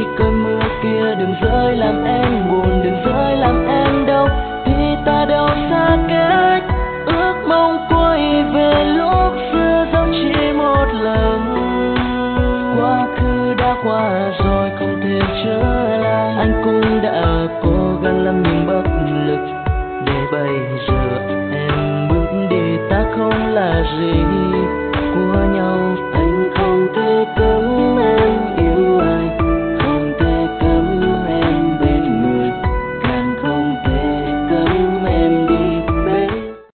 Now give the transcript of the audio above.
cơn mưa kia đừng rơi làm em buồn, đừng rơi làm em đau, thì ta đâu xa cách. Ước mong quay về lúc xưa dẫu chỉ một lần. Quá khứ đã qua rồi không thể trở lại, anh cũng đã cố gắng lắm nhưng bất lực, để bây giờ em bước đi ta không là gì.